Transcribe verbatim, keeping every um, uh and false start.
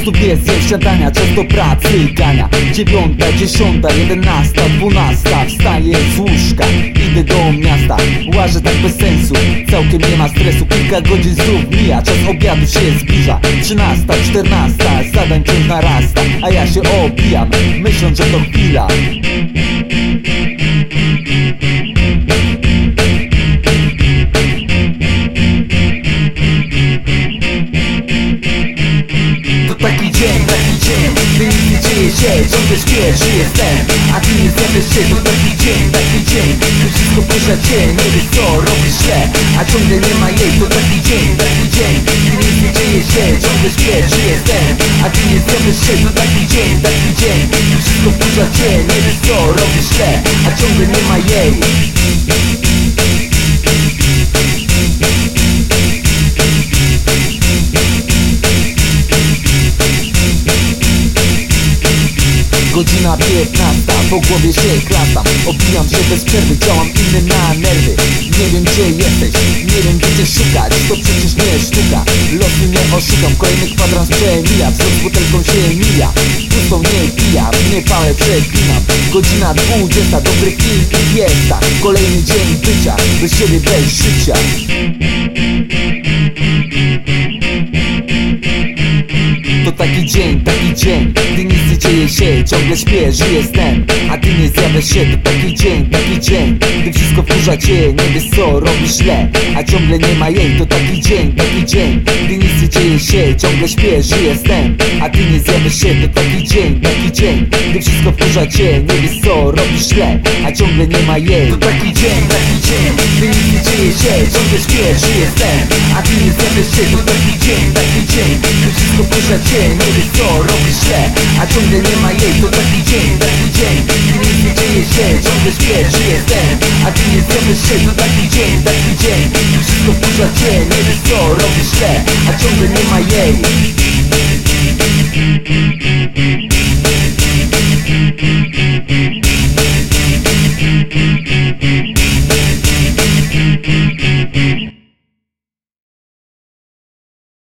prostu nie zjem śniadania, często pracy gania. Dziewiąta, dziesiąta, jedenasta, dwunasta, wstaję z łóżka, idę do miasta. Łażę tak bez sensu, całkiem nie ma stresu. Kilka godzin znów mija, czas obiadu się zbliża. Trzynasta, czternasta, zadań ciąg narasta, a ja się opijam, myśląc, że to chwila. To taki dzień, taki dzień, gdy nic nie dzieje się, ciągle śpię, żyję sen, a ty nie zjawiasz się. To taki dzień, taki dzień, gdy wszystko wkurza cię, nie wiesz co robisz źle, a ciągle nie ma jej. To taki dzień, taki dzień, gdy nic nie dzieje się, ciągle śpię, żyję sen, a ty nie zjawiasz się. To taki dzień, taki dzień, gdy wszystko wkurza cię, nie wiesz co robisz źle, a ciągle nie ma jej. Godzina piętnasta, po głowie się klatam, obijam się bez przerwy, działam inny na nerwy. Nie wiem gdzie jesteś, nie wiem gdzie cię szukać, to przecież nie sztuka, losu nie oszukam. Kolejny kwadrans przemija, wzrok z butelką się mija, pustą nie pijam, nie palę, przeklinam. Godzina dwudziesta, dobry film i fiesta, kolejny dzień bycia, bez siebie, bez życia. To taki dzień, taki dzień, gdy nic nie dzieje się, ciągle śpię, żyję snem, a ty nie zjawiasz się. To taki dzień, taki dzień, gdy wszystko wkurza cię, nie wiesz co robisz źle, a ciągle nie ma jej. To taki dzień, taki dzień, gdy nic nie dzieje się, ciągle śpię, żyję snem, a ty nie zjawiasz się. To taki dzień, taki dzień, gdy wszystko wkurza cię, nie wiesz co robisz źle, a ciągle nie ma jej. To taki dzień, taki dzień, gdy nic nie dzieje się, ciągle śpię, żyję snem, a ty nie zjawiasz się. To taki dzień, taki dzień, gdy wszystko wkurza cię, nie wiesz co robisz źle, a ciągle nie ma jej. To taki dzień, taki dzień, gdy nic nie dzieje się, ciągle śpię, żyję sen, a ty nie zjawiasz się. To taki dzień, taki dzień, gdy wszystko wkurza cię, nie wiesz co robisz źle, a ciągle nie ma jej.